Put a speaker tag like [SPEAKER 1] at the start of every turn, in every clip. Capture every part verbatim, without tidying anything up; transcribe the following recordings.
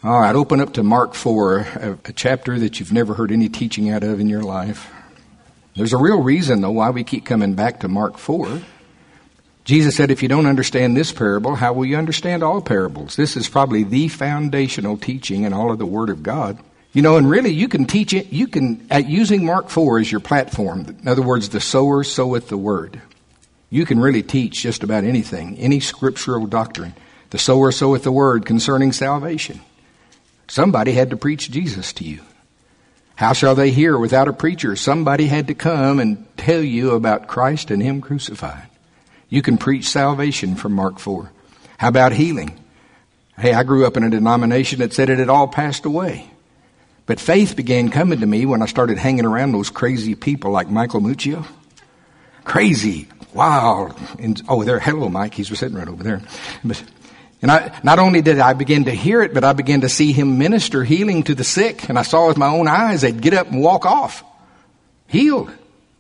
[SPEAKER 1] All right, open up to Mark four, a, a chapter that you've never heard any teaching out of in your life. There's a real reason, though, why we keep coming back to Mark four. Jesus said, if you don't understand this parable, how will you understand all parables? This is probably the foundational teaching in all of the Word of God. You know, and really, you can teach it, you can, at using Mark four as your platform, in other words, the sower soweth the word. You can really teach just about anything, any scriptural doctrine. The sower soweth the word concerning salvation. Somebody had to preach Jesus to you. How shall they hear without a preacher? Somebody had to come and tell you about Christ and Him crucified. You can preach salvation from Mark four. How about healing? Hey, I grew up in a denomination that said it had all passed away. But faith began coming to me when I started hanging around those crazy people like Michael Muccio. Crazy, wild. And, oh, there, hello, Mike. He's sitting right over there. But And I, not only did I begin to hear it, but I began to see him minister healing to the sick. And I saw with my own eyes, they'd get up and walk off. Healed.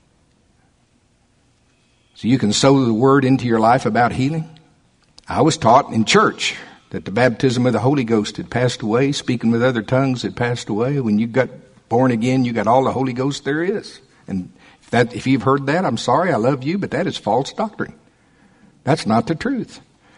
[SPEAKER 1] So you can sow the word into your life about healing. I was taught in church that the baptism of the Holy Ghost had passed away. Speaking with other tongues had passed away. When you got born again, you got all the Holy Ghost there is. And if, that, if you've heard that, I'm sorry, I love you, but that is false doctrine. That's not the truth.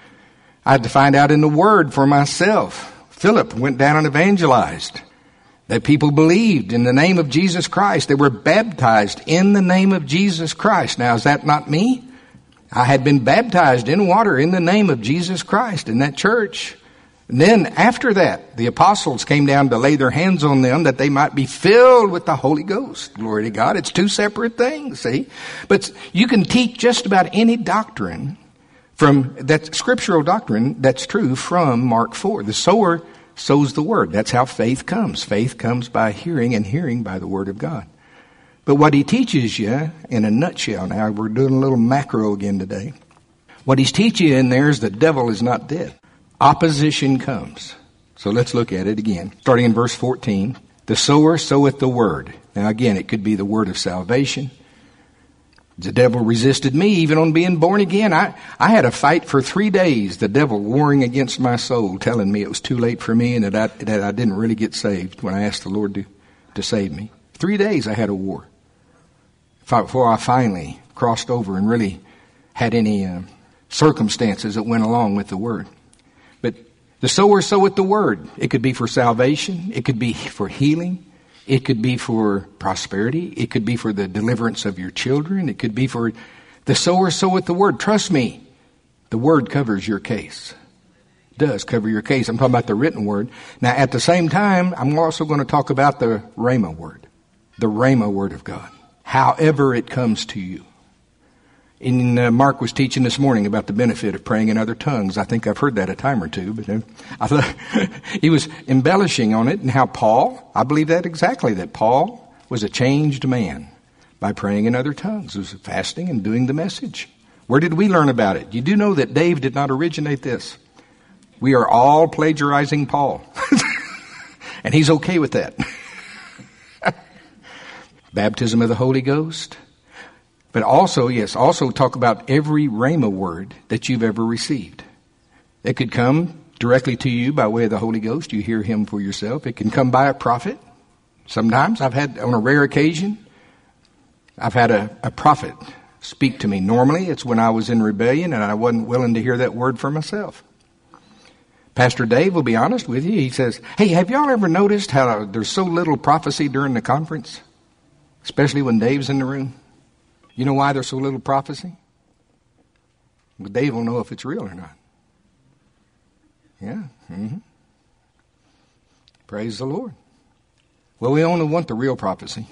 [SPEAKER 1] I had to find out in the Word for myself. Philip went down and evangelized. That people believed in the name of Jesus Christ. They were baptized in the name of Jesus Christ. Now, is that not me? I had been baptized in water in the name of Jesus Christ in that church. And then after that, the apostles came down to lay their hands on them that they might be filled with the Holy Ghost. Glory to God. It's two separate things, see? But you can teach just about any doctrine from that scriptural doctrine that's true from Mark four. The sower sows the word. That's how faith comes. Faith comes by hearing, and hearing by the word of God. But what he teaches you in a nutshell, now we're doing a little macro again today. What he's teaching you in there is the devil is not dead. Opposition comes. So let's look at it again. Starting in verse fourteen. The sower soweth the word. Now again, it could be the word of salvation. The devil resisted me even on being born again. I, I had a fight for three days, the devil warring against my soul, telling me it was too late for me and that I, that I didn't really get saved when I asked the Lord to, to save me. Three days I had a war before I finally crossed over and really had any uh, circumstances that went along with the word. But the sower soweth the word. It could be for salvation. It could be for healing. It could be for prosperity. It could be for the deliverance of your children. It could be for the sower soweth the word. Trust me, the word covers your case. It does cover your case. I'm talking about the written word. Now, at the same time, I'm also going to talk about the Rhema word, the Rhema word of God, however it comes to you. In, uh, Mark was teaching this morning about the benefit of praying in other tongues. I think I've heard that a time or two, but uh, I thought he was embellishing on it and how Paul, I believe that exactly, that Paul was a changed man by praying in other tongues. It was fasting and doing the message. Where did we learn about it? You do know that Dave did not originate this. We are all plagiarizing Paul. And he's okay with that. Baptism of the Holy Ghost. But also, yes, also talk about every Rhema word that you've ever received. It could come directly to you by way of the Holy Ghost. You hear Him for yourself. It can come by a prophet. Sometimes I've had, on a rare occasion, I've had a, a prophet speak to me. Normally, it's when I was in rebellion and I wasn't willing to hear that word for myself. Pastor Dave will be honest with you. He says, hey, have y'all ever noticed how there's so little prophecy during the conference? Especially when Dave's in the room. You know why there's so little prophecy? Well, Dave will know if it's real or not. Yeah. Mm-hmm. Praise the Lord. Well, we only want the real prophecy.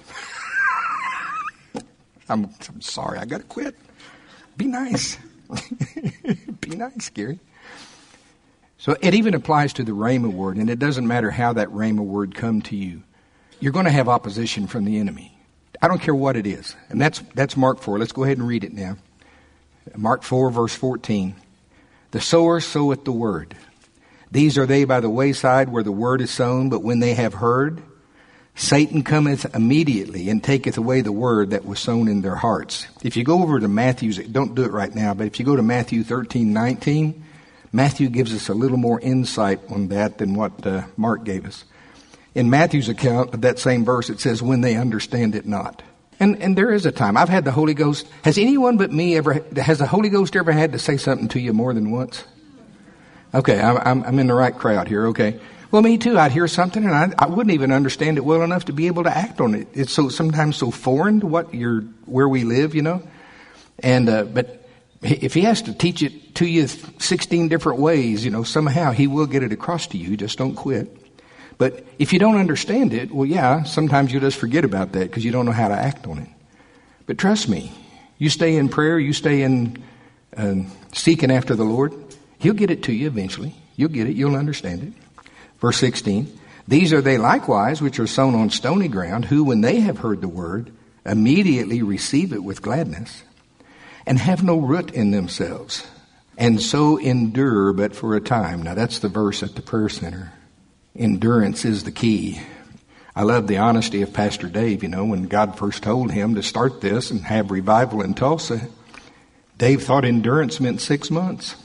[SPEAKER 1] I'm, I'm sorry, I got to quit. Be nice. Be nice, Gary. So it even applies to the Rhema word, and it doesn't matter how that Rhema word come to you. You're going to have opposition from the enemy. I don't care what it is. And that's that's Mark four. Let's go ahead and read it now. Mark four, verse fourteen. The sower soweth the word. These are they by the wayside where the word is sown, but when they have heard, Satan cometh immediately and taketh away the word that was sown in their hearts. If you go over to Matthew, don't do it right now, but if you go to Matthew thirteen, nineteen, Matthew gives us a little more insight on that than what uh, Mark gave us. In Matthew's account of that same verse, it says, when they understand it not. And and there is a time. I've had the Holy Ghost. Has anyone but me ever, has the Holy Ghost ever had to say something to you more than once? Okay, I'm, I'm in the right crowd here, okay. Well, me too. I'd hear something and I, I wouldn't even understand it well enough to be able to act on it. It's so sometimes so foreign to what you're, where we live, you know. And, uh, but if he has to teach it to you sixteen different ways, you know, somehow he will get it across to you. Just don't quit. But if you don't understand it, well, yeah, sometimes you just forget about that because you don't know how to act on it. But trust me, you stay in prayer, you stay in uh, seeking after the Lord, he'll get it to you eventually. You'll get it. You'll understand it. Verse sixteen, these are they likewise which are sown on stony ground, who when they have heard the word, immediately receive it with gladness, and have no root in themselves, and so endure but for a time. Now that's the verse at the prayer center. Endurance is the key. I love the honesty of Pastor Dave. You know, when God first told him to start this and have revival in Tulsa, Dave thought endurance meant six months.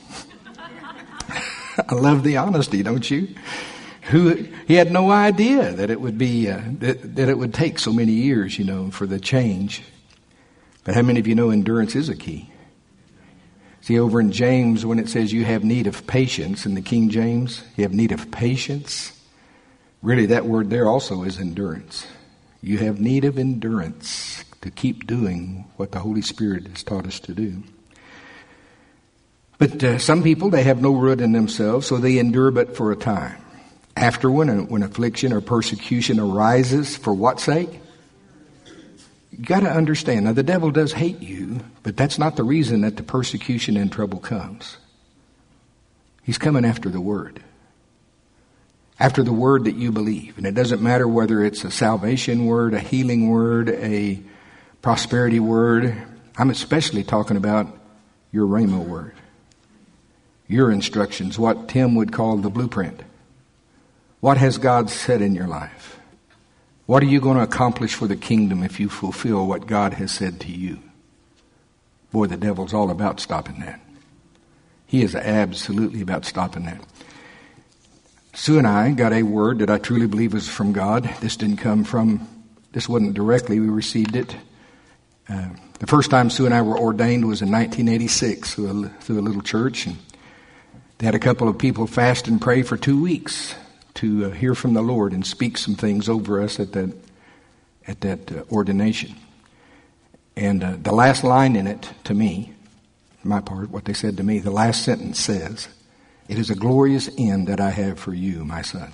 [SPEAKER 1] I love the honesty, don't you? Who he had no idea that it would be uh, that, that it would take so many years, you know, for the change. But how many of you know endurance is a key? See, over in James, when it says you have need of patience, in the King James, you have need of patience. Really, that word there also is endurance. You have need of endurance to keep doing what the Holy Spirit has taught us to do. But uh, some people, they have no root in themselves, so they endure but for a time. After when, when affliction or persecution arises, for what sake? You got to understand. Now, the devil does hate you, but that's not the reason that the persecution and trouble comes. He's coming after the word. After the word that you believe. And it doesn't matter whether it's a salvation word, a healing word, a prosperity word. I'm especially talking about your Rhema word. Your instructions, what Tim would call the blueprint. What has God said in your life? What are you going to accomplish for the kingdom if you fulfill what God has said to you? Boy, the devil's all about stopping that. He is absolutely about stopping that. Sue and I got a word that I truly believe was from God. This didn't come from, this wasn't directly, we received it. Uh, the first time Sue and I were ordained was in nineteen eighty-six through a, through a little church. And they had a couple of people fast and pray for two weeks to uh, hear from the Lord and speak some things over us at that at that uh, ordination. And uh, the last line in it, to me, my part, what they said to me, the last sentence says, "It is a glorious end that I have for you, my son."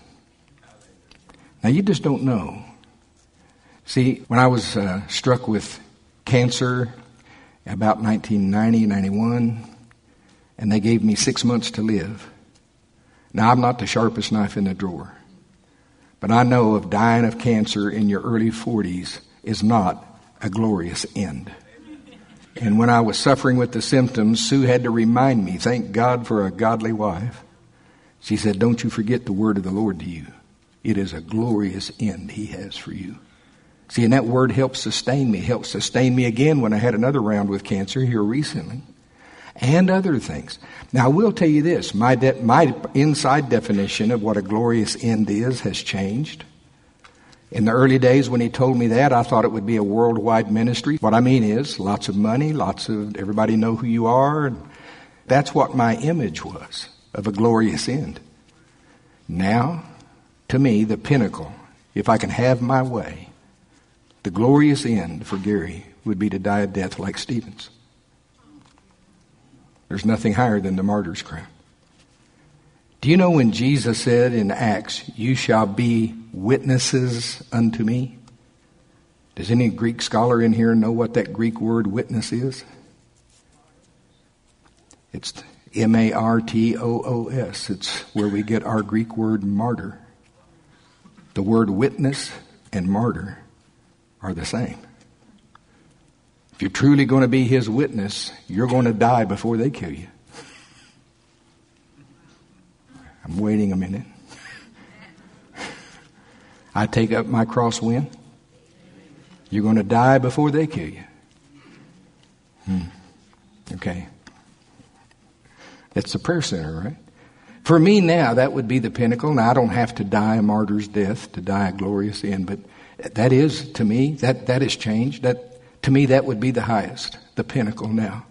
[SPEAKER 1] Now, you just don't know. See, when I was uh, struck with cancer about nineteen ninety, ninety-one, and they gave me six months to live. Now, I'm not the sharpest knife in the drawer, but I know of dying of cancer in your early forties is not a glorious end. And when I was suffering with the symptoms, Sue had to remind me, thank God for a godly wife. She said, don't you forget the word of the Lord to you. It is a glorious end he has for you. See, and that word helped sustain me, helped sustain me again when I had another round with cancer here recently. And other things. Now, I will tell you this. My de- my inside definition of what a glorious end is has changed. In the early days when he told me that, I thought it would be a worldwide ministry. What I mean is lots of money, lots of everybody know who you are. And that's what my image was of a glorious end. Now, to me, the pinnacle, if I can have my way, the glorious end for Gary would be to die a death like Stephen's. There's nothing higher than the martyr's crown. Do you know when Jesus said in Acts, you shall be witnesses unto me? Does any Greek scholar in here know what that Greek word witness is? It's M A R T O O S. It's where we get our Greek word martyr. The word witness and martyr are the same. If you're truly going to be his witness, you're going to die before they kill you. I'm waiting a minute. I take up my cross when? You're going to die before they kill you. Hmm. Okay. That's the prayer center, right? For me now, that would be the pinnacle. Now, I don't have to die a martyr's death, to die a glorious end, but that is, to me, that, that has changed. That, to me, that would be the highest, the pinnacle now.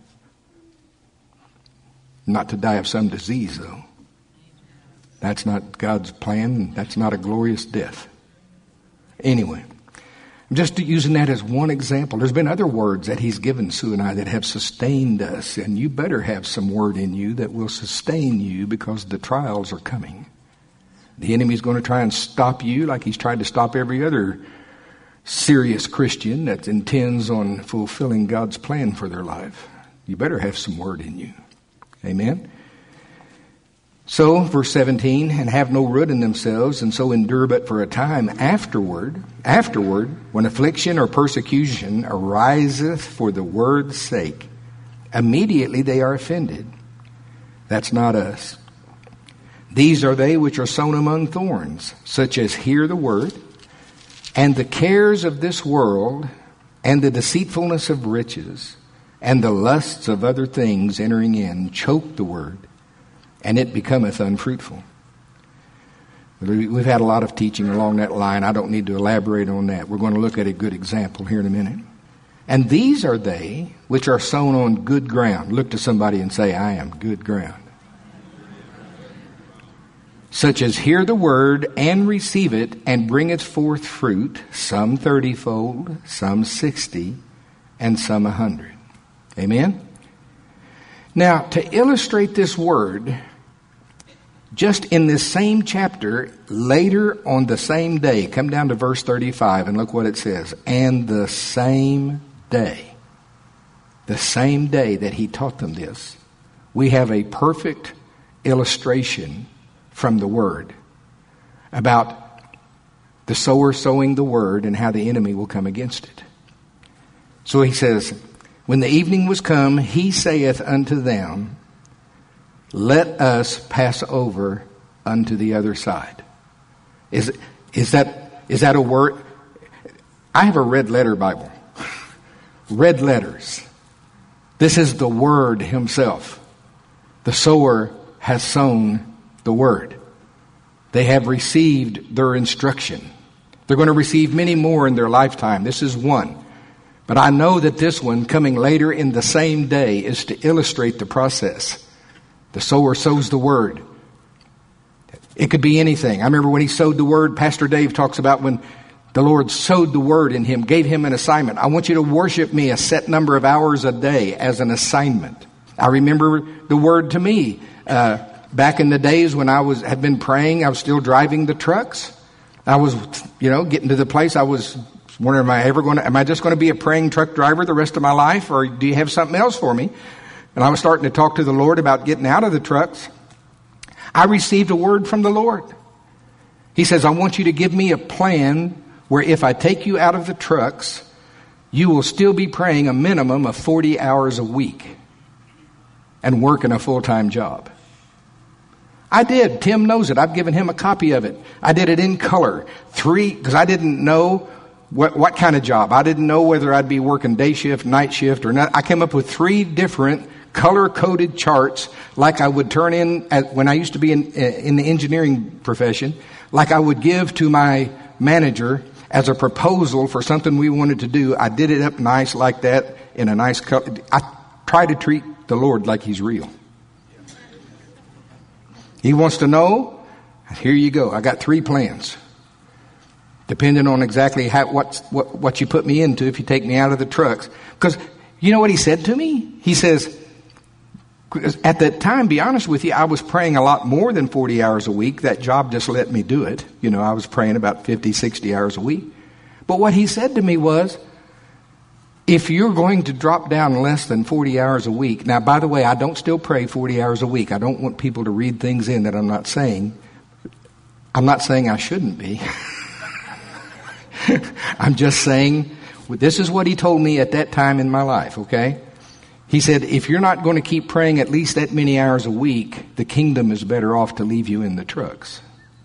[SPEAKER 1] Not to die of some disease, though. That's not God's plan. That's not a glorious death. Anyway, I'm just using that as one example. There's been other words that he's given Sue and I that have sustained us. And you better have some word in you that will sustain you, because the trials are coming. The enemy's going to try and stop you like he's tried to stop every other serious Christian that intends on fulfilling God's plan for their life. You better have some word in you. Amen? So, verse seventeen, and have no root in themselves, and so endure but for a time. Afterward, afterward, when affliction or persecution ariseth for the word's sake, immediately they are offended. That's not us. These are they which are sown among thorns, such as hear the word, and the cares of this world, and the deceitfulness of riches, and the lusts of other things entering in, choke the word, and it becometh unfruitful. We've had a lot of teaching along that line. I don't need to elaborate on that. We're going to look at a good example here in a minute. And these are they which are sown on good ground. Look to somebody and say, I am good ground. Such as hear the word and receive it, and bringeth forth fruit, some thirtyfold, some sixty, and some a hundred. Amen? Now, to illustrate this word, just in this same chapter, later on the same day, come down to verse thirty-five and look what it says. And the same day, the same day that he taught them this, we have a perfect illustration from the word about the sower sowing the word and how the enemy will come against it. So he says, when the evening was come, he saith unto them, let us pass over unto the other side. Is, is that, is that a word? I have a red letter Bible. Red letters. This is the word himself. The sower has sown the word. They have received their instruction. They're going to receive many more in their lifetime. This is one. But I know that this one, coming later in the same day, is to illustrate the process. The sower sows the word. It could be anything. I remember when he sowed the word, Pastor Dave talks about when the Lord sowed the word in him, gave him an assignment. I want you to worship me a set number of hours a day as an assignment. I remember the word to me. Uh, back in the days when I was had been praying, I was still driving the trucks. I was, you know, getting to the place I was wondering, am I ever going to, am I just going to be a praying truck driver the rest of my life, or do you have something else for me? And I was starting to talk to the Lord about getting out of the trucks. I received a word from the Lord. He says, I want you to give me a plan where if I take you out of the trucks, you will still be praying a minimum of forty hours a week and working a full-time job. I did. Tim knows it. I've given him a copy of it. I did it in color. Three, because I didn't know what, what kind of job. I didn't know whether I'd be working day shift, night shift, or not. I came up with three different color-coded charts like I would turn in at, when I used to be in, in the engineering profession, like I would give to my manager as a proposal for something we wanted to do. I did it up nice like that in a nice color. I try to treat the Lord like he's real. He wants to know, here you go. I got three plans. Depending on exactly how, what, what, what you put me into if you take me out of the trucks. Because you know what he said to me? He says, at that time, be honest with you, I was praying a lot more than forty hours a week. That job just let me do it. You know, I was praying about fifty, sixty hours a week. But what he said to me was, if you're going to drop down less than forty hours a week, now, by the way, I don't still pray forty hours a week. I don't want people to read things in that I'm not saying. I'm not saying I shouldn't be. I'm just saying, this is what he told me at that time in my life, okay? He said, if you're not going to keep praying at least that many hours a week, the kingdom is better off to leave you in the trucks.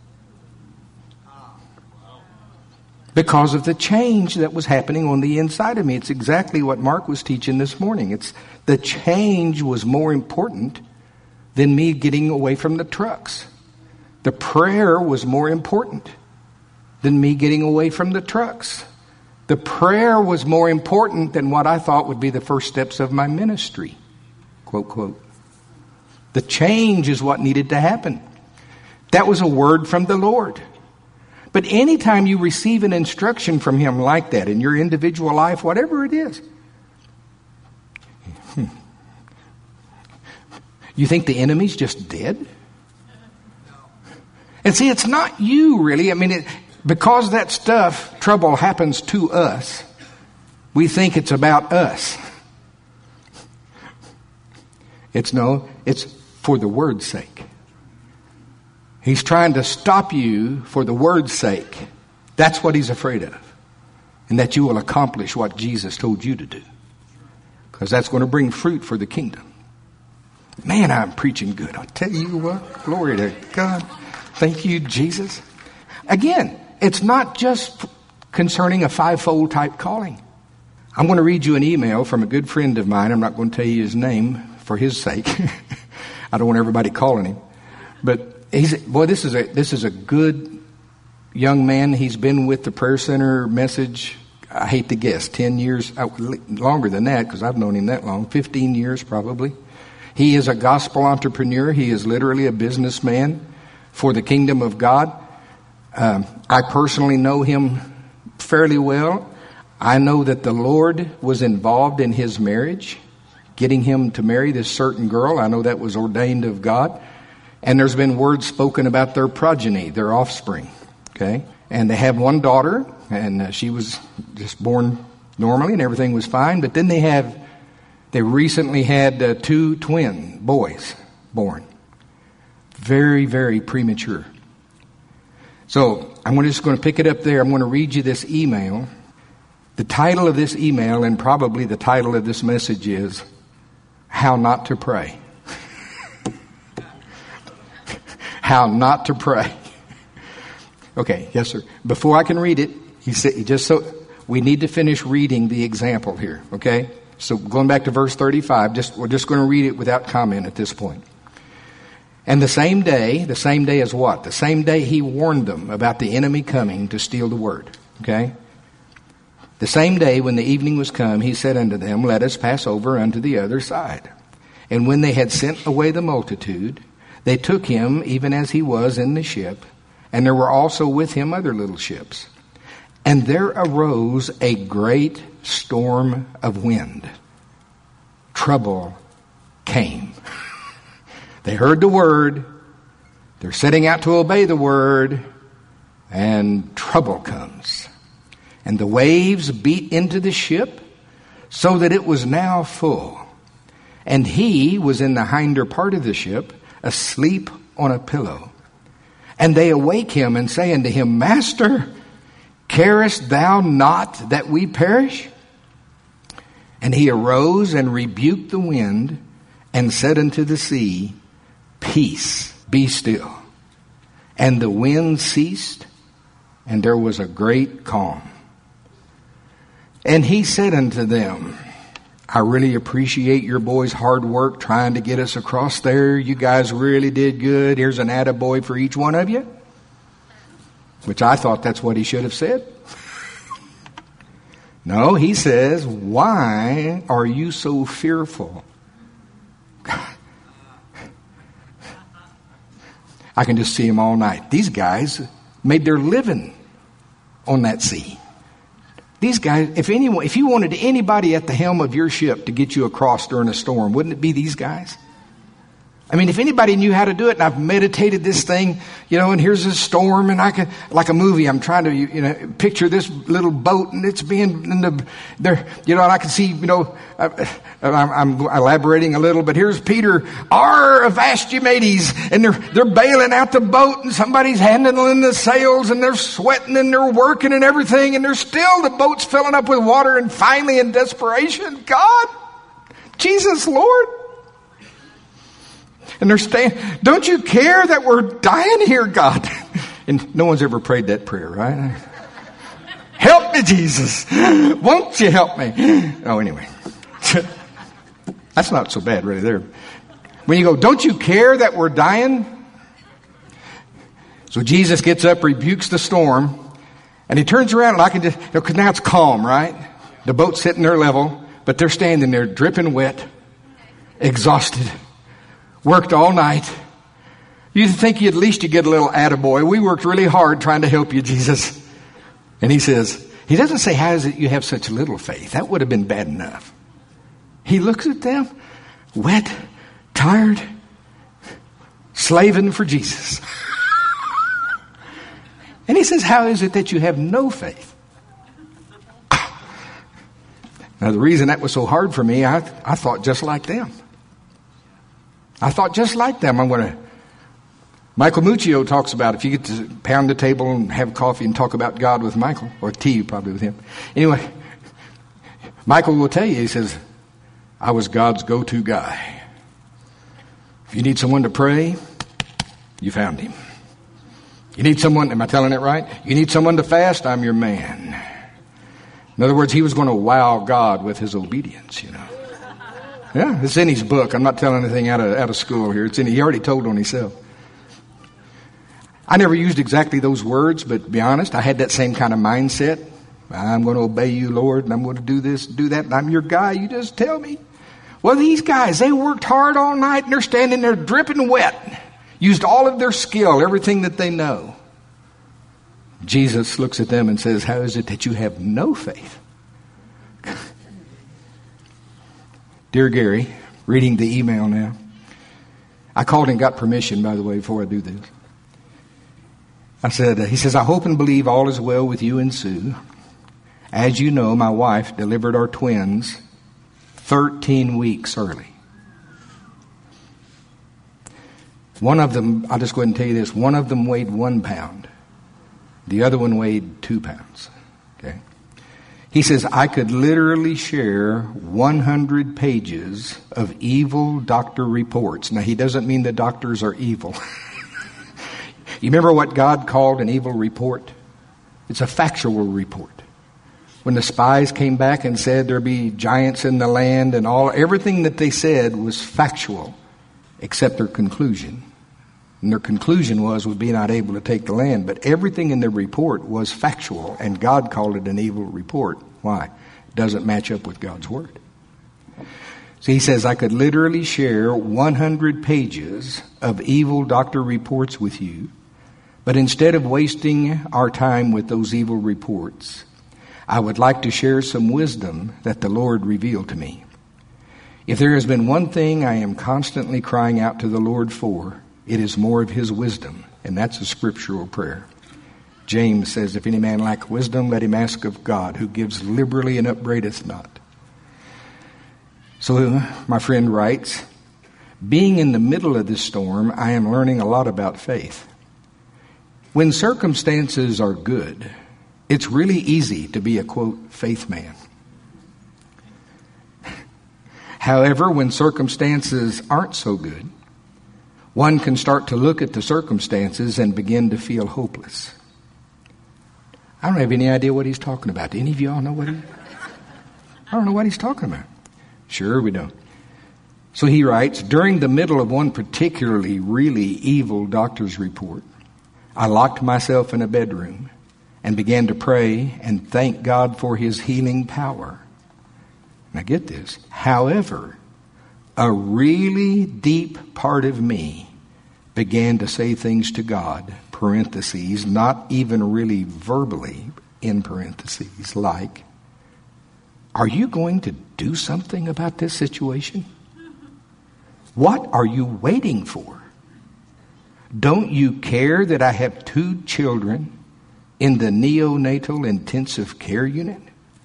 [SPEAKER 1] Because of the change that was happening on the inside of me. It's exactly what Mark was teaching this morning. It's the change was more important than me getting away from the trucks. The prayer was more important than me getting away from the trucks. The prayer was more important than what I thought would be the first steps of my ministry. Quote, quote. The change is what needed to happen. That was a word from the Lord. But anytime you receive an instruction from Him like that in your individual life, whatever it is, you think the enemy's just dead? And see, it's not you really. I mean, it, because that stuff, trouble happens to us, we think it's about us. It's no, it's for the word's sake. He's trying to stop you for the word's sake. That's what he's afraid of. And that you will accomplish what Jesus told you to do. Because that's going to bring fruit for the kingdom. Man, I'm preaching good. I'll tell you what. Glory to God. Thank you, Jesus. Again, it's not just concerning a fivefold type calling. I'm going to read you an email from a good friend of mine. I'm not going to tell you his name for his sake. I don't want everybody calling him. But he's, boy, this is a, this is a good young man. He's been with the prayer center message, I hate to guess, ten years, longer than that, because I've known him that long, fifteen years probably. He is a gospel entrepreneur. He is literally a businessman for the kingdom of God. Um, I personally know him fairly well. I know that the Lord was involved in his marriage, getting him to marry this certain girl. I know that was ordained of God. And there's been words spoken about their progeny, their offspring. Okay? And they have one daughter, and uh, she was just born normally, and everything was fine. But then they have, they recently had uh, two twin boys born. Very, very premature. So I'm just going to pick it up there. I'm going to read you this email. The title of this email, and probably the title of this message, is How Not to Pray. How not to pray. Okay, yes, sir. Before I can read it, he said, just so we need to finish reading the example here. Okay, so going back to verse thirty-five, just we're just going to read it without comment at this point. And the same day, the same day as what? The same day he warned them about the enemy coming to steal the word. Okay. The same day when the evening was come, he said unto them, Let us pass over unto the other side. And when they had sent away the multitude, they took him even as he was in the ship, and there were also with him other little ships. And there arose a great storm of wind. Trouble came. They heard the word, they're setting out to obey the word, and trouble comes. And the waves beat into the ship, so that it was now full. And he was in the hinder part of the ship, asleep on a pillow. And they awake him and say unto him, Master, carest thou not that we perish? And he arose and rebuked the wind and said unto the sea, Peace, be still. And the wind ceased, and there was a great calm. And he said unto them, I really appreciate your boys' hard work trying to get us across there. You guys really did good. Here's an attaboy for each one of you. Which I thought that's what he should have said. No, he says, why are you so fearful? I can just see them all night. These guys made their living on that sea. These guys, if anyone, if you wanted anybody at the helm of your ship to get you across during a storm, wouldn't it be these guys? I mean, if anybody knew how to do it, and I've meditated this thing, you know, and here's a storm, and I can, like a movie, I'm trying to, you know, picture this little boat, and it's being in the, there, you know, and I can see, you know, I, I'm, I'm elaborating a little, but here's Peter, R. Avastimades, and they're, they're bailing out the boat, and somebody's handling the sails, and they're sweating, and they're working, and everything, and they're still, the boat's filling up with water, and finally in desperation, God, Jesus, Lord. And they're staying, don't you care that we're dying here, God? And no one's ever prayed that prayer, right? Help me, Jesus. Won't you help me? Oh, anyway. That's not so bad, really, there. When you go, don't you care that we're dying? So Jesus gets up, rebukes the storm, and he turns around, and I can just, because now it's calm, right? The boat's sitting there level, but they're standing there dripping wet, exhausted, worked all night. You'd think at least you get a little attaboy. We worked really hard trying to help you, Jesus. And he says, he doesn't say, how is it you have such little faith? That would have been bad enough. He looks at them, wet, tired, slaving for Jesus. And he says, how is it that you have no faith? Now, the reason that was so hard for me, I, I thought just like them. I thought just like them. I'm going to... Michael Muccio talks about if you get to pound the table and have coffee and talk about God with Michael, or tea probably with him. Anyway, Michael will tell you, he says, I was God's go-to guy. If you need someone to pray, you found him. You need someone, am I telling it right? You need someone to fast, I'm your man. In other words, he was going to wow God with his obedience, you know. Yeah, it's in his book. I'm not telling anything out of out of school here. It's in, he already told on himself. I never used exactly those words, but to be honest, I had that same kind of mindset. I'm going to obey you, Lord, and I'm going to do this, do that, and I'm your guy. You just tell me. Well, these guys, they worked hard all night, and they're standing there dripping wet. Used all of their skill, everything that they know. Jesus looks at them and says, how is it that you have no faith? Dear Gary, reading the email now. I called and got permission, by the way, before I do this. I said, uh, he says, I hope and believe all is well with you and Sue. As you know, my wife delivered our twins thirteen weeks early. One of them, I'll just go ahead and tell you this, one of them weighed one pound. The other one weighed two pounds. Okay. He says, I could literally share one hundred pages of evil doctor reports. Now, he doesn't mean the doctors are evil. You remember what God called an evil report? It's a factual report. When the spies came back and said there'd be giants in the land and all, everything that they said was factual, except their conclusion. And their conclusion was, was being not able to take the land. But everything in the report was factual, and God called it an evil report. Why? It doesn't match up with God's word. So he says, I could literally share one hundred pages of evil doctor reports with you, but instead of wasting our time with those evil reports, I would like to share some wisdom that the Lord revealed to me. If there has been one thing I am constantly crying out to the Lord for, it is more of his wisdom, and that's a scriptural prayer. James says, if any man lack wisdom, let him ask of God, who gives liberally and upbraideth not. So my friend writes, being in the middle of this storm, I am learning a lot about faith. When circumstances are good, it's really easy to be a, quote, faith man. However, when circumstances aren't so good, one can start to look at the circumstances and begin to feel hopeless. I don't have any idea what he's talking about. Do any of y'all know what he... I don't know what he's talking about. Sure, we don't. So he writes, during the middle of one particularly really evil doctor's report, I locked myself in a bedroom and began to pray and thank God for his healing power. Now get this. However, a really deep part of me began to say things to God, parentheses, not even really verbally, in parentheses, like, are you going to do something about this situation? What are you waiting for? Don't you care that I have two children in the neonatal intensive care unit?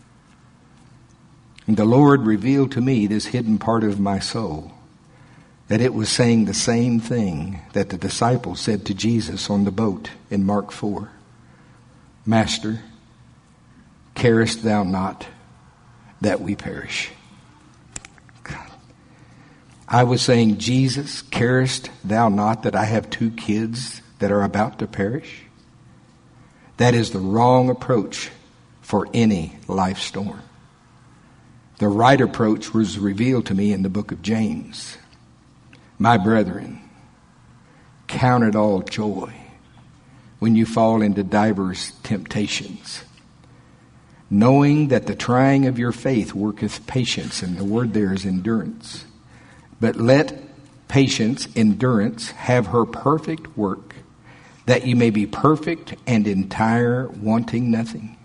[SPEAKER 1] And the Lord revealed to me this hidden part of my soul, that it was saying the same thing that the disciples said to Jesus on the boat in Mark four. Master, carest thou not that we perish? God. I was saying, Jesus, carest thou not that I have two kids that are about to perish? That is the wrong approach for any life storm. The right approach was revealed to me in the book of James. My brethren, count it all joy when you fall into divers temptations, knowing that the trying of your faith worketh patience, and the word there is endurance. But let patience, endurance, have her perfect work, that you may be perfect and entire, wanting nothing.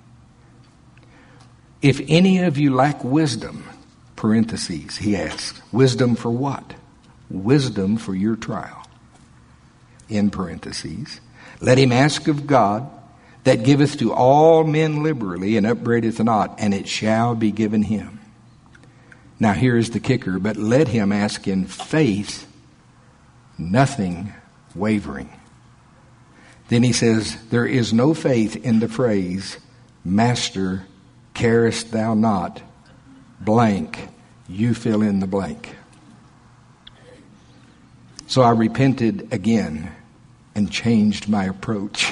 [SPEAKER 1] If any of you lack wisdom, parentheses, he asks, wisdom for what? Wisdom for your trial, in parentheses. Let him ask of God, that giveth to all men liberally and upbraideth not, and it shall be given him. Now here is the kicker, but let him ask in faith, nothing wavering. Then he says, there is no faith in the phrase, Master, carest thou not, blank, you fill in the blank. So I repented again and changed my approach.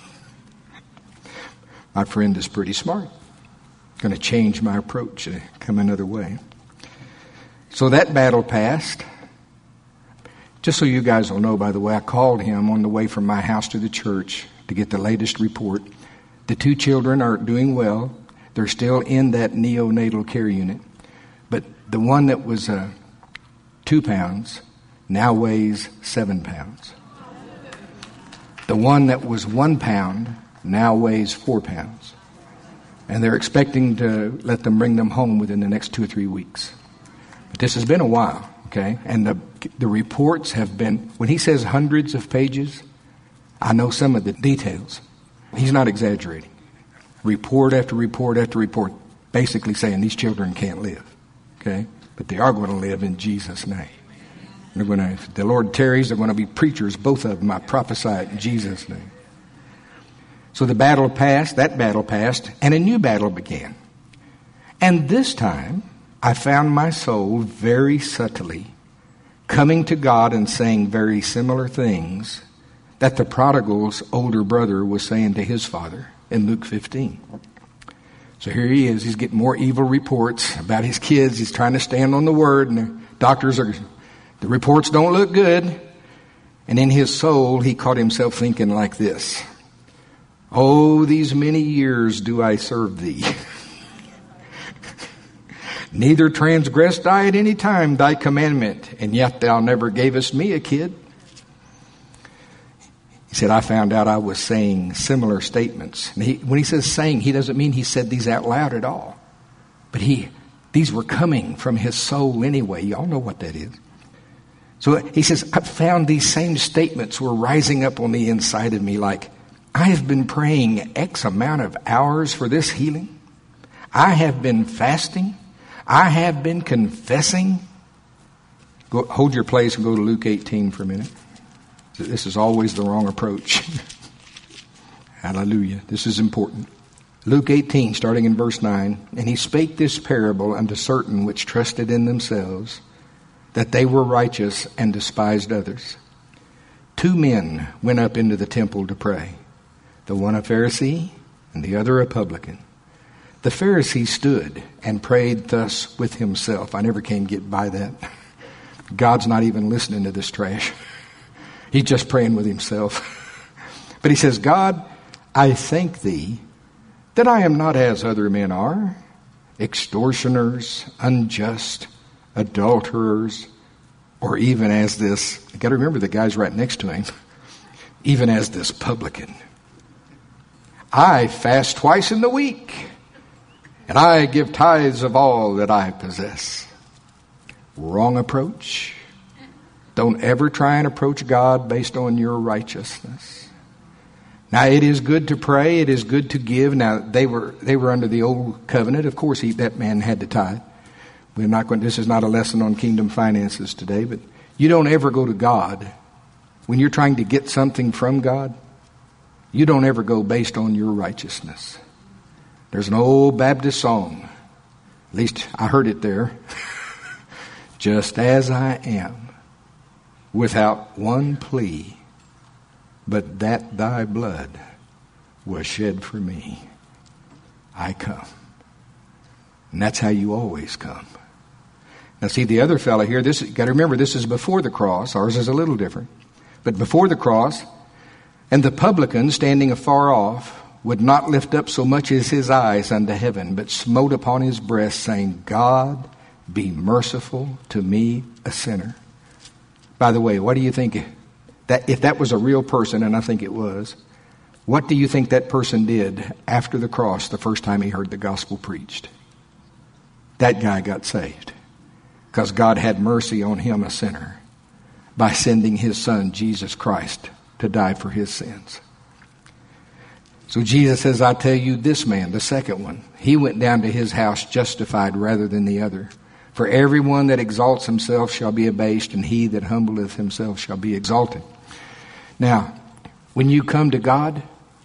[SPEAKER 1] My friend is pretty smart. Going to change my approach and come another way. So that battle passed. Just so you guys will know, by the way, I called him on the way from my house to the church to get the latest report. The two children are doing well. They're still in that neonatal care unit. But the one that was uh, two pounds now weighs seven pounds. The one that was one pound now weighs four pounds. And they're expecting to let them bring them home within the next two or three weeks. But this has been a while. Okay, and the the reports have been, when he says hundreds of pages, I know some of the details. He's not exaggerating. Report after report after report, basically saying these children can't live. Okay, but they are going to live in Jesus' name. They're going to, if the Lord tarries, they're going to be preachers, both of them. I prophesy it in Jesus' name. So the battle passed, that battle passed, and a new battle began. And this time, I found my soul very subtly coming to God and saying very similar things that the prodigal's older brother was saying to his father in Luke fifteen. So here he is. He's getting more evil reports about his kids. He's trying to stand on the word, and the doctors are, the reports don't look good. And in his soul, he caught himself thinking like this. Oh, these many years do I serve thee. Neither transgressed I at any time thy commandment, and yet thou never gavest me a kid. He said, I found out I was saying similar statements. And he, when he says saying, he doesn't mean he said these out loud at all. But he, these were coming from his soul anyway. Y'all know what that is. So he says, I found these same statements were rising up on the inside of me like, I have been praying X amount of hours for this healing. I have been fasting. I have been confessing. Go, hold your place and go to Luke eighteen for a minute. This is always the wrong approach. Hallelujah. This is important. Luke eighteen, starting in verse nine. And he spake this parable unto certain which trusted in themselves that they were righteous and despised others. Two men went up into the temple to pray, the one a Pharisee and the other a publican. The Pharisee stood and prayed thus with himself. I never can get by that. God's not even listening to this trash. He's just praying with himself. But he says, God, I thank thee that I am not as other men are, extortioners, unjust, adulterers, or even as this, you got to remember the guy's right next to him, even as this publican. I fast twice in the week, and I give tithes of all that I possess. Wrong approach. Don't ever try and approach God based on your righteousness. Now, it is good to pray. It is good to give. Now, they were they were under the old covenant. Of course, he, that man had to tithe. We're not going. This is not a lesson on kingdom finances today. But you don't ever go to God when you're trying to get something from God. You don't ever go based on your righteousness. There's an old Baptist song. At least I heard it there. Just as I am, without one plea, but that thy blood was shed for me, I come. And that's how you always come. Now see, the other fellow here, this, you got to remember, this is before the cross. Ours is a little different. But before the cross, and the publican, standing afar off, would not lift up so much as his eyes unto heaven, but smote upon his breast, saying, God, be merciful to me, a sinner. By the way, what do you think, that if that was a real person, and I think it was, what do you think that person did after the cross the first time he heard the gospel preached? That guy got saved. Because God had mercy on him, a sinner, by sending his son, Jesus Christ, to die for his sins. So Jesus says, I tell you, this man, the second one, he went down to his house justified rather than the other. For everyone that exalts himself shall be abased, and he that humbleth himself shall be exalted. Now, when you come to God,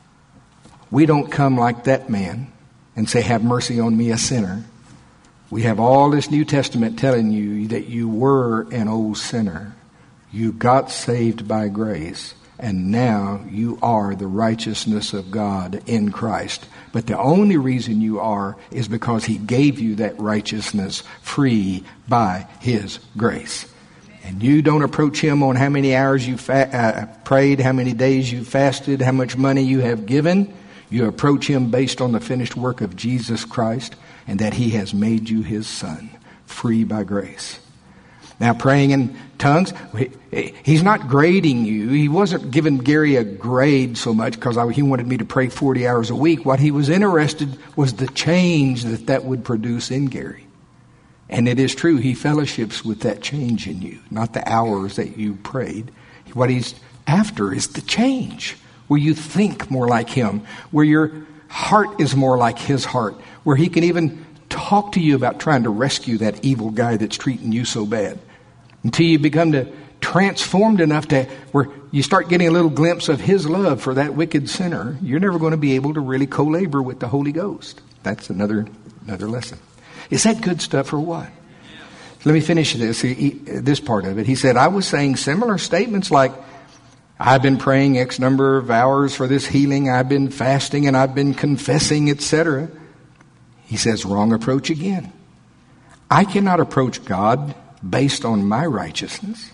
[SPEAKER 1] we don't come like that man and say, have mercy on me, a sinner. We have all this New Testament telling you that you were an old sinner. You got saved by grace, and now you are the righteousness of God in Christ. But the only reason you are is because he gave you that righteousness free by his grace. And you don't approach him on how many hours you fa- uh, prayed, how many days you fasted, how much money you have given. You approach him based on the finished work of Jesus Christ, and that he has made you his son, free by grace. Now, praying in tongues, he's not grading you. He wasn't giving Gary a grade so much because he wanted me to pray forty hours a week. What he was interested was the change that that would produce in Gary. And it is true, he fellowships with that change in you, not the hours that you prayed. What he's after is the change, where you think more like him, where your heart is more like his heart, where he can even talk to you about trying to rescue that evil guy that's treating you so bad, until you become to transformed enough to where you start getting a little glimpse of his love for that wicked sinner. You're never going to be able to really co-labor with the Holy Ghost. That's another another lesson. Is that good stuff or what? Let me finish this he, this part of it. He said, I was saying similar statements like, I've been praying X number of hours for this healing. I've been fasting and I've been confessing, et cetera. He says, wrong approach again. I cannot approach God based on my righteousness.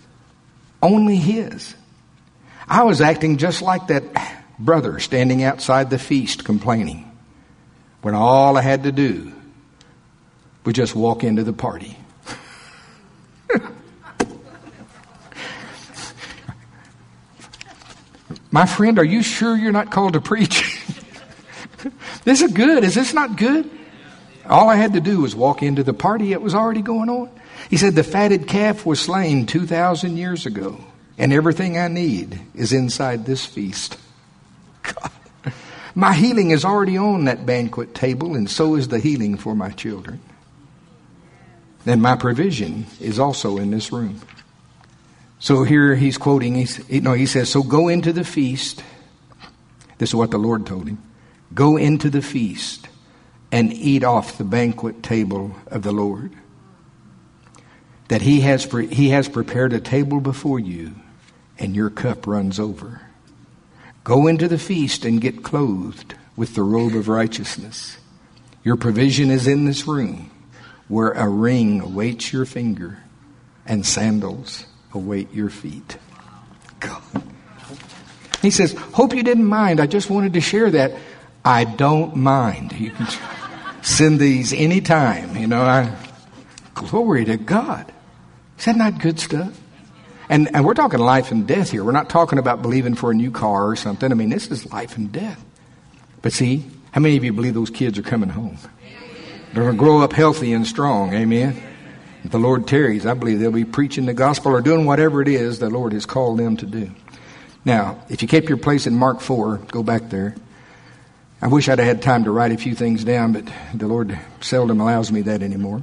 [SPEAKER 1] Only his. I was acting just like that brother standing outside the feast complaining, when all I had to do was just walk into the party. My friend, are you sure you're not called to preach? This is good. Is this not good? All I had to do was walk into the party. It was already going on. He said, the fatted calf was slain two thousand years ago, and everything I need is inside this feast. God. My healing is already on that banquet table, and so is the healing for my children. And my provision is also in this room. So here he's quoting, he's, you know, he says, so go into the feast. This is what the Lord told him. Go into the feast and eat off the banquet table of the Lord. That he has, he has prepared a table before you, and your cup runs over. Go into the feast and get clothed with the robe of righteousness. Your provision is in this room, where a ring awaits your finger and sandals await your feet. God. He says, hope you didn't mind. I just wanted to share that. I don't mind. You can send these anytime. You know, I, glory to God. Is that not good stuff? And, and we're talking life and death here. We're not talking about believing for a new car or something. I mean, this is life and death. But see, how many of you believe those kids are coming home? They're going to grow up healthy and strong. Amen. If the Lord tarries, I believe they'll be preaching the gospel or doing whatever it is the Lord has called them to do. Now, if you kept your place in Mark four, go back there. I wish I'd had time to write a few things down, but the Lord seldom allows me that anymore.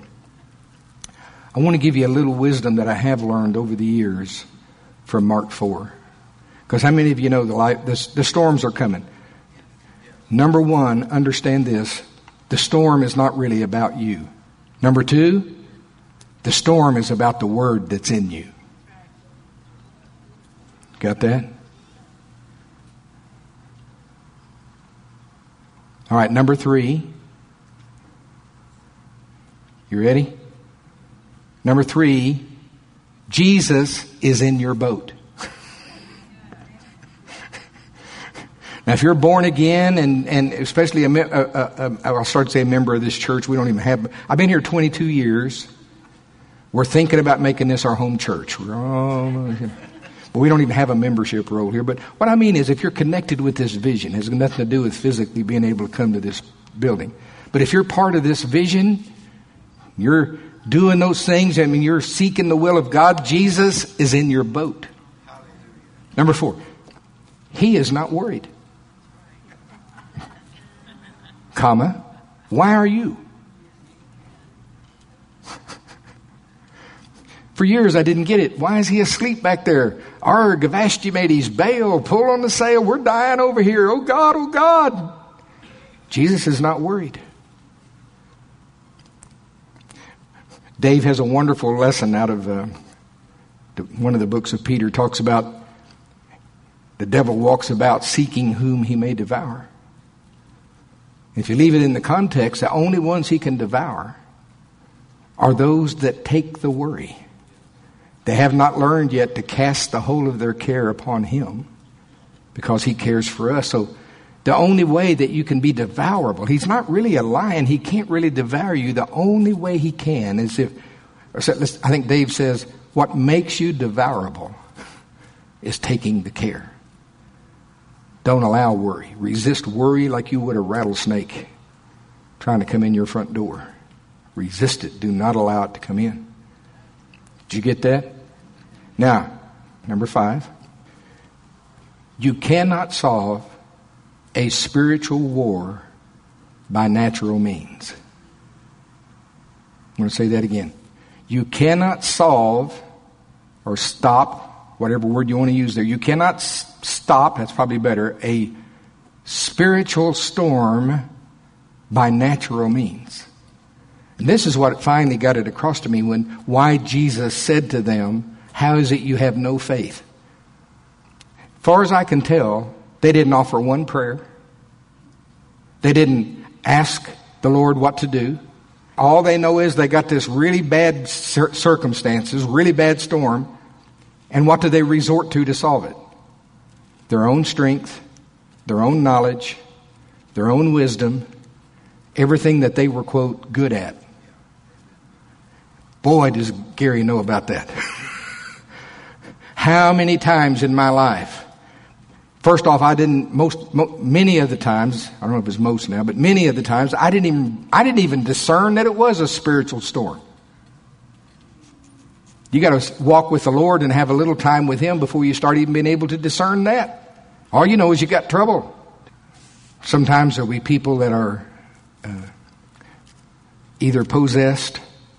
[SPEAKER 1] I want to give you a little wisdom that I have learned over the years from Mark four. Because how many of you know the, life, the, the storms are coming? Number one, understand this. The storm is not really about you. Number two, the storm is about the word that's in you. Got that? All right, number three. You ready? Number three, Jesus is in your boat. Now, if you're born again, and, and especially, a, a, a, a, I'll start to say a member of this church, we don't even have, I've been here twenty-two years. We're thinking about making this our home church. We're all, but we don't even have a membership role here. But what I mean is, if you're connected with this vision, it has nothing to do with physically being able to come to this building. But if you're part of this vision, you're doing those things, I mean, you're seeking the will of God, Jesus is in your boat. Number four, He is not worried. Comma, why are you? For years I didn't get it. Why is he asleep back there? Our Gavashtimides, Baal, pull on the sail. We're dying over here. Oh God, oh God. Jesus is not worried. Dave has a wonderful lesson out of uh, one of the books of Peter. Talks about the devil walks about seeking whom he may devour. If you leave it in the context, the only ones he can devour are those that take the worry. They have not learned yet to cast the whole of their care upon him because he cares for us. So the only way that you can be devourable, he's not really a lion. He can't really devour you. The only way he can is if, I think Dave says, what makes you devourable is taking the care. Don't allow worry. Resist worry like you would a rattlesnake trying to come in your front door. Resist it. Do not allow it to come in. Did you get that? Now, number five. You cannot solve a spiritual war by natural means. I'm going to say that again. You cannot solve or stop, whatever word you want to use there. You cannot s- stop, that's probably better, a spiritual storm by natural means. And this is what finally got it across to me when why Jesus said to them, how is it you have no faith? As far as I can tell, they didn't offer one prayer. They didn't ask the Lord what to do. All they know is they got this really bad cir- circumstances, really bad storm. And what do they resort to to solve it? Their own strength, their own knowledge, their own wisdom, everything that they were, quote, good at. Boy, does Gary know about that. How many times in my life, first off, I didn't, most, mo, many of the times, I don't know if it's most now, but many of the times, I didn't even, I didn't even discern that it was a spiritual storm. You got to walk with the Lord and have a little time with Him before you start even being able to discern that. All you know is you got trouble. Sometimes there'll be people that are uh, either possessed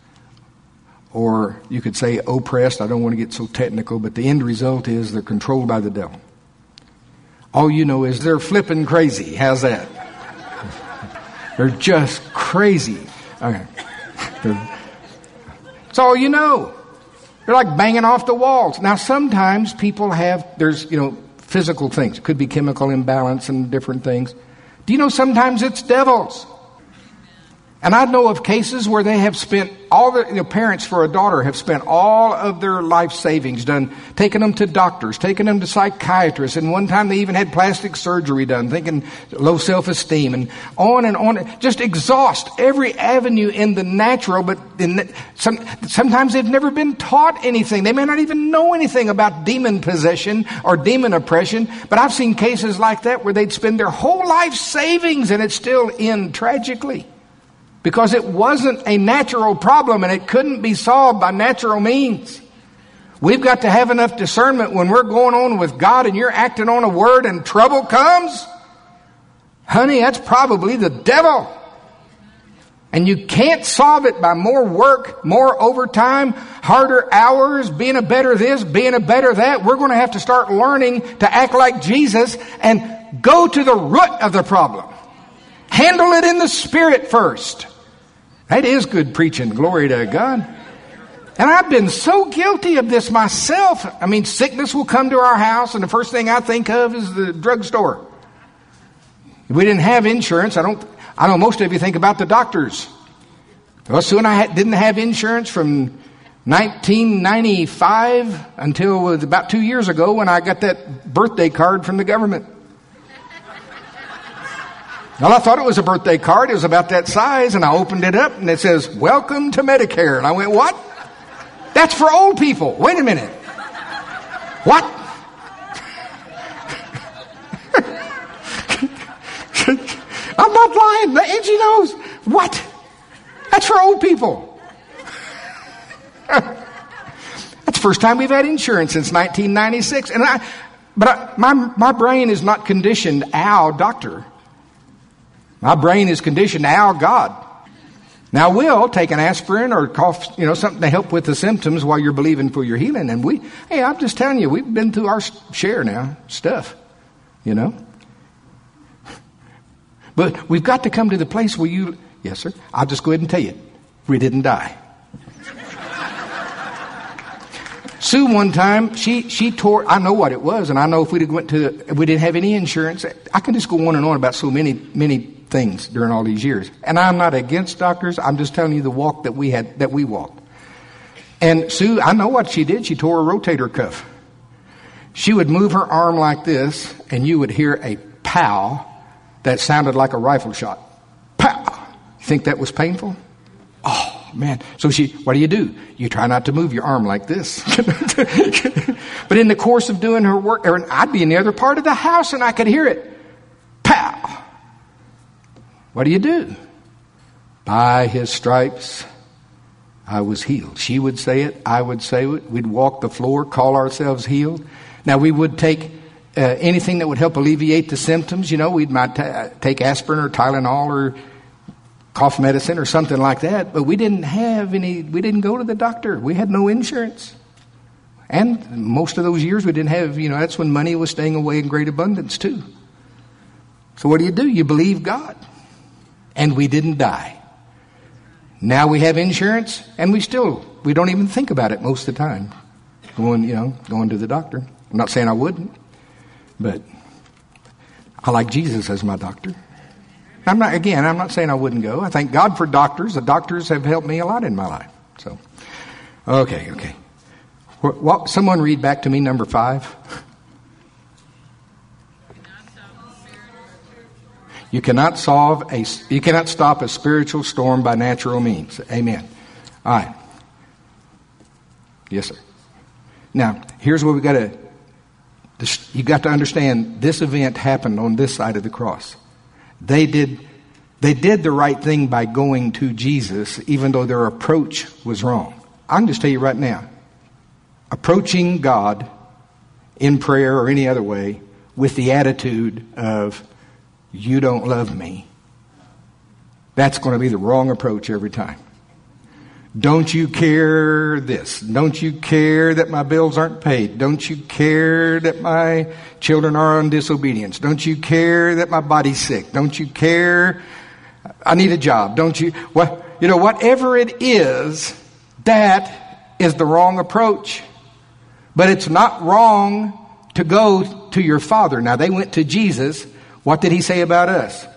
[SPEAKER 1] or you could say oppressed. I don't want to get so technical, but the end result is they're controlled by the devil. All you know is they're flipping crazy. How's that? They're just crazy. Okay. They're, that's all you know. They're like banging off the walls. Now, sometimes people have, there's, you know, physical things. It could be chemical imbalance and different things. Do you know sometimes it's devils? And I know of cases where they have spent all the, you know, parents for a daughter have spent all of their life savings done, taking them to doctors, taking them to psychiatrists. And one time they even had plastic surgery done, thinking low self-esteem and on and on. Just exhaust every avenue in the natural, but in the, some, sometimes they've never been taught anything. They may not even know anything about demon possession or demon oppression. But I've seen cases like that where they'd spend their whole life savings and it still end tragically. Because it wasn't a natural problem and it couldn't be solved by natural means. We've got to have enough discernment when we're going on with God and you're acting on a word and trouble comes. Honey, that's probably the devil. And you can't solve it by more work, more overtime, harder hours, being a better this, being a better that. We're going to have to start learning to act like Jesus and go to the root of the problem. Handle it in the Spirit first. That is good preaching. Glory to God. And I've been so guilty of this myself. I mean, sickness will come to our house and the first thing I think of is the drugstore. If we didn't have insurance, I don't, I know most of you think about the doctors. Well, soon I didn't have insurance from nineteen ninety-five until it was about two years ago when I got that birthday card from the government. Well, I thought it was a birthday card. It was about that size, and I opened it up, and it says, "Welcome to Medicare." And I went, "What? That's for old people. Wait a minute. What?" I'm not lying. The Angie knows. What? That's for old people. That's the first time we've had insurance since nineteen ninety-six. And I, but I, my my brain is not conditioned, "Ow, doctor." My brain is conditioned, "Ow, God." Now, we'll take an aspirin or cough, you know, something to help with the symptoms while you're believing for your healing. And we, hey, I'm just telling you, we've been through our share now, stuff, you know. But we've got to come to the place where you, yes, sir, I'll just go ahead and tell you, we didn't die. Sue, one time, she she tore, I know what it was, and I know if we'd went to, if we didn't have any insurance, I can just go on and on about so many, many things during all these years. And I'm not against doctors, I'm just telling you the walk that we had, that we walked. And Sue, I know what she did, she tore a rotator cuff. She would move her arm like this, and you would hear a pow that sounded like a rifle shot. Pow! You think that was painful? Oh, man. So she, what do you do? You try not to move your arm like this. But in the course of doing her work, or I'd be in the other part of the house and I could hear it. Pow! What do you do? By his stripes, I was healed. She would say it. I would say it. We'd walk the floor, call ourselves healed. Now, we would take uh, anything that would help alleviate the symptoms. You know, we might t- take aspirin or Tylenol or cough medicine or something like that. But we didn't have any, we didn't go to the doctor. We had no insurance. And most of those years we didn't have, you know, that's when money was staying away in great abundance too. So what do you do? You believe God. And we didn't die. Now we have insurance, and we still, we don't even think about it most of the time. Going, you know, going to the doctor. I'm not saying I wouldn't, but I like Jesus as my doctor. I'm not, again, I'm not saying I wouldn't go. I thank God for doctors. The doctors have helped me a lot in my life. So, okay, okay. What, what, someone read back to me number five. You cannot solve a, you cannot stop a spiritual storm by natural means. Amen. All right. Yes, sir. Now, here's where we got to, you got to understand this event happened on this side of the cross. They did, they did the right thing by going to Jesus, even though their approach was wrong. I can just tell you right now, approaching God in prayer or any other way with the attitude of, you don't love me, that's going to be the wrong approach every time. Don't you care this? Don't you care that my bills aren't paid? Don't you care that my children are on disobedience? Don't you care that my body's sick? Don't you care I need a job? Don't you? Well, you know, whatever it is, that is the wrong approach. But it's not wrong to go to your Father. Now, they went to Jesus. What did he say about us?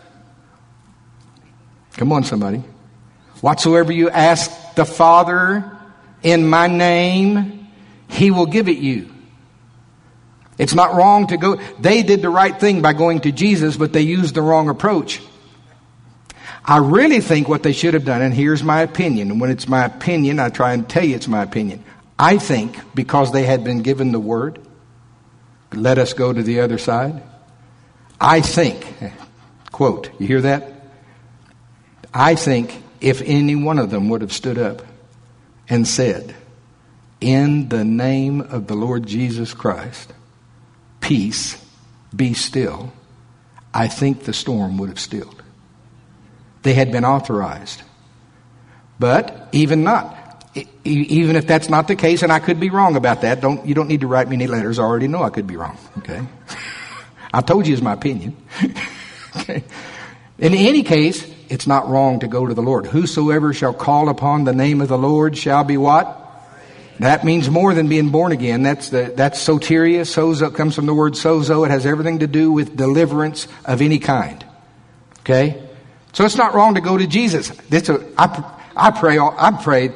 [SPEAKER 1] Come on, somebody. Whatsoever you ask the Father in my name, he will give it you. It's not wrong to go. They did the right thing by going to Jesus, but they used the wrong approach. I really think what they should have done, and here's my opinion, and when it's my opinion, I try and tell you it's my opinion. I think because they had been given the word, let us go to the other side. I think, quote, you hear that? I think if any one of them would have stood up and said, in the name of the Lord Jesus Christ, peace, be still, I think the storm would have stilled. They had been authorized. But even not, even if that's not the case, and I could be wrong about that, don't you don't need to write me any letters. I already know I could be wrong. Okay, I told you it's my opinion. Okay. In any case, it's not wrong to go to the Lord. Whosoever shall call upon the name of the Lord shall be what? That means more than being born again. That's the that's soteria. Sozo comes from the word sozo. It has everything to do with deliverance of any kind. Okay, so it's not wrong to go to Jesus. This a, I I pray I prayed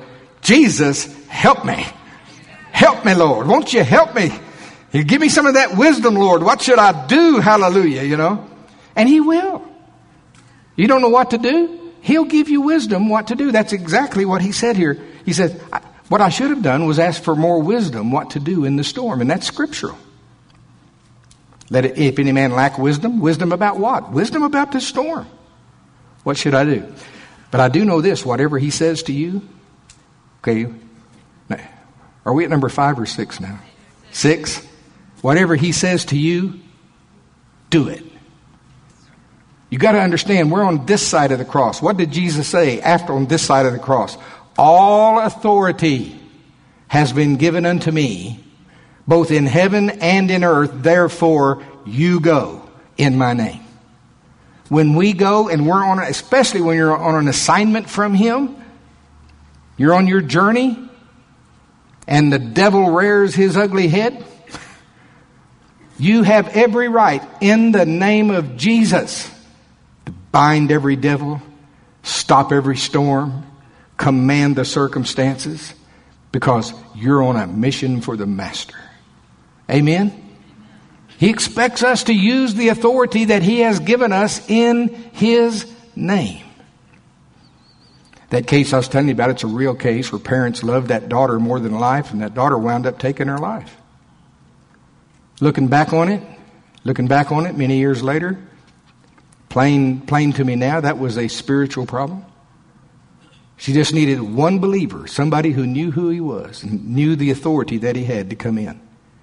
[SPEAKER 1] Jesus, help me. Help me, Lord. Won't you help me? You give me some of that wisdom, Lord. What should I do? Hallelujah, you know. And he will. You don't know what to do? He'll give you wisdom what to do. That's exactly what he said here. He said, what I should have done was ask for more wisdom what to do in the storm. And that's scriptural. Let it, if any man lack wisdom, wisdom about what? Wisdom about the storm. What should I do? But I do know this, whatever he says to you, okay, are we at number five or six now? Six. Whatever he says to you, do it. You got to understand, we're on this side of the cross. What did Jesus say after on this side of the cross? All authority has been given unto me, both in heaven and in earth. Therefore, you go in my name. When we go and we're on, especially when you're on an assignment from him, you're on your journey, and the devil rears his ugly head, you have every right in the name of Jesus to bind every devil, stop every storm, command the circumstances, because you're on a mission for the Master. Amen? He expects us to use the authority that he has given us in his name. That case I was telling you about, it's a real case where parents loved that daughter more than life, and that daughter wound up taking her life. Looking back on it, looking back on it many years later, plain, plain to me now, that was a spiritual problem. She just needed one believer, somebody who knew who he was and knew the authority that he had to come in.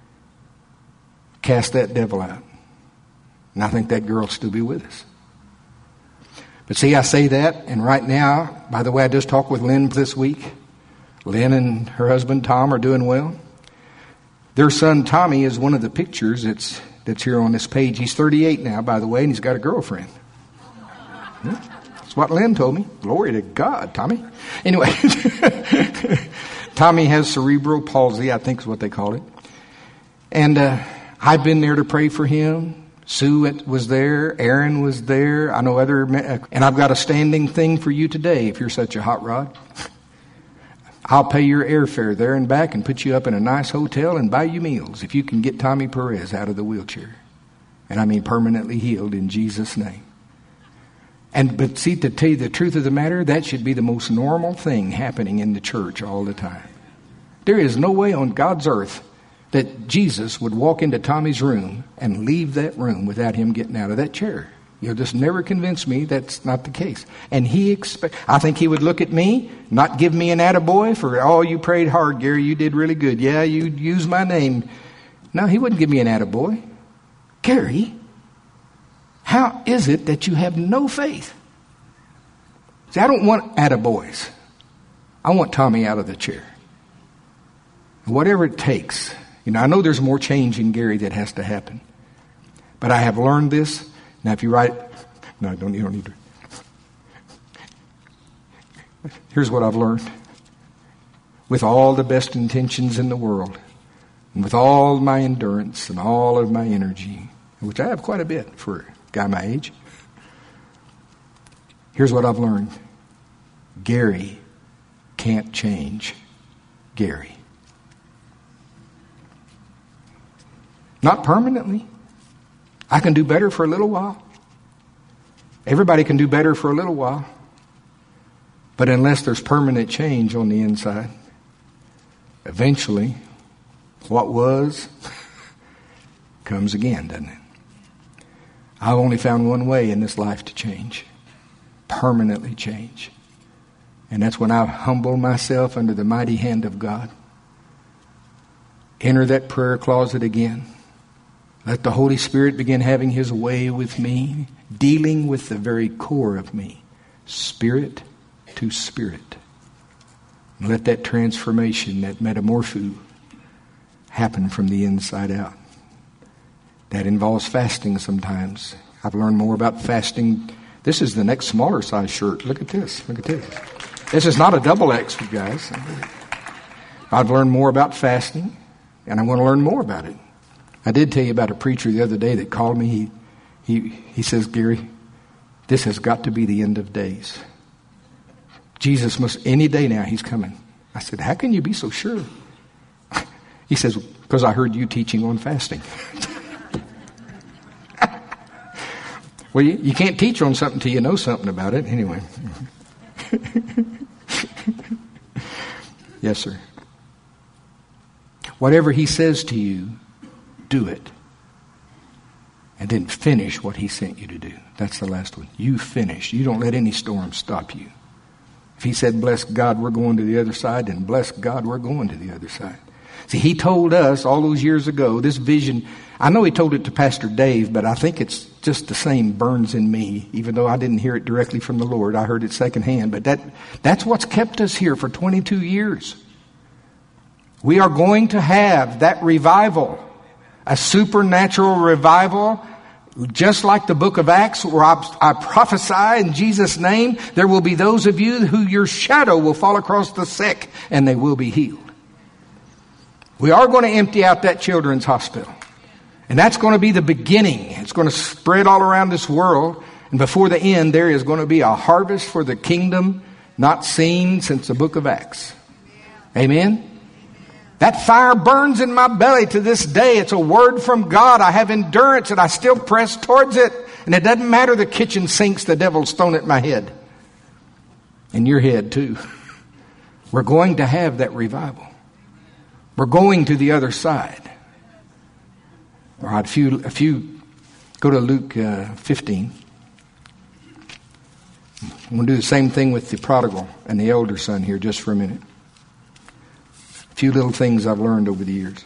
[SPEAKER 1] Cast that devil out. And I think that girl will still be with us. But see, I say that, and right now, by the way, I just talked with Lynn this week. Lynn and her husband Tom are doing well. Their son Tommy is one of the pictures that's that's here on this page. He's thirty-eight now, by the way, and he's got a girlfriend. That's what Lynn told me. Glory to God, Tommy. Anyway, Tommy has cerebral palsy, I think is what they call it. And uh, I've been there to pray for him. Sue was there. Aaron was there. I know other, and I've got a standing thing for you today if you're such a hot rod. I'll pay your airfare there and back and put you up in a nice hotel and buy you meals if you can get Tommy Perez out of the wheelchair. And I mean permanently healed in Jesus' name. And but see, to tell you the truth of the matter, that should be the most normal thing happening in the church all the time. There is no way on God's earth that Jesus would walk into Tommy's room and leave that room without him getting out of that chair. You'll just never convince me that's not the case. And he expect, I think he would look at me, not give me an attaboy for, oh, you prayed hard, Gary, you did really good. Yeah, you used my name. No, he wouldn't give me an attaboy. Gary, how is it that you have no faith? See, I don't want attaboys. I want Tommy out of the chair. Whatever it takes. You know, I know there's more change in Gary that has to happen. But I have learned this. Now, if you write, no, don't, you don't need to. Here's what I've learned. With all the best intentions in the world, and with all my endurance and all of my energy, which I have quite a bit for a guy my age, here's what I've learned. Gary can't change Gary. Not permanently. I can do better for a little while. Everybody can do better for a little while. But unless there's permanent change on the inside, eventually, what was comes again, doesn't it? I've only found one way in this life to change. Permanently change. And that's when I humble myself under the mighty hand of God. Enter that prayer closet again. Let the Holy Spirit begin having his way with me, dealing with the very core of me, spirit to spirit. And let that transformation, that metamorpho, happen from the inside out. That involves fasting sometimes. I've learned more about fasting. This is the next smaller size shirt. Look at this. Look at this. This is not a double X, you guys. I've learned more about fasting, and I want to learn more about it. I did tell you about a preacher the other day that called me. He, he, he says, Gary, this has got to be the end of days. Jesus must, any day now, he's coming. I said, how can you be so sure? He says, because I heard you teaching on fasting. Well, you, you can't teach on something till you know something about it. Anyway. Yes, sir. Whatever he says to you, do it. And then finish what he sent you to do. That's the last one. You finish. You don't let any storm stop you. If he said, bless God, we're going to the other side, then bless God, we're going to the other side. See, he told us all those years ago, this vision, I know he told it to Pastor Dave, but I think it's just the same burns in me, even though I didn't hear it directly from the Lord. I heard it secondhand, but that that's what's kept us here for twenty-two years. We are going to have that revival, a supernatural revival, just like the book of Acts, where I, I prophesy in Jesus' name, there will be those of you who your shadow will fall across the sick and they will be healed. We are going to empty out that children's hospital. And that's going to be the beginning. It's going to spread all around this world. And before the end, there is going to be a harvest for the kingdom not seen since the book of Acts. Amen? That fire burns in my belly to this day. It's a word from God. I have endurance and I still press towards it. And it doesn't matter the kitchen sinks the devil's thrown at my head. And your head too. We're going to have that revival. We're going to the other side. All right, if you, if you go to Luke uh, fifteen. I'm going to do the same thing with the prodigal and the elder son here just for a minute. A few little things I've learned over the years.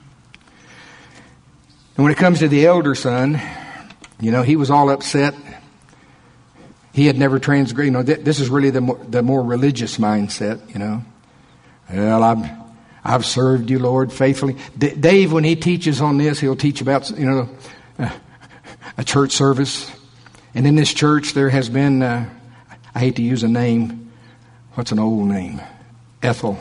[SPEAKER 1] And when it comes to the elder son, you know, he was all upset. He had never transgressed. You know, th- this is really the more, the more religious mindset, you know. Well, I've, I've served you, Lord, faithfully. D- Dave, when he teaches on this, he'll teach about, you know, uh, a church service. And in this church, there has been, uh, I hate to use a name. What's an old name? Ethel.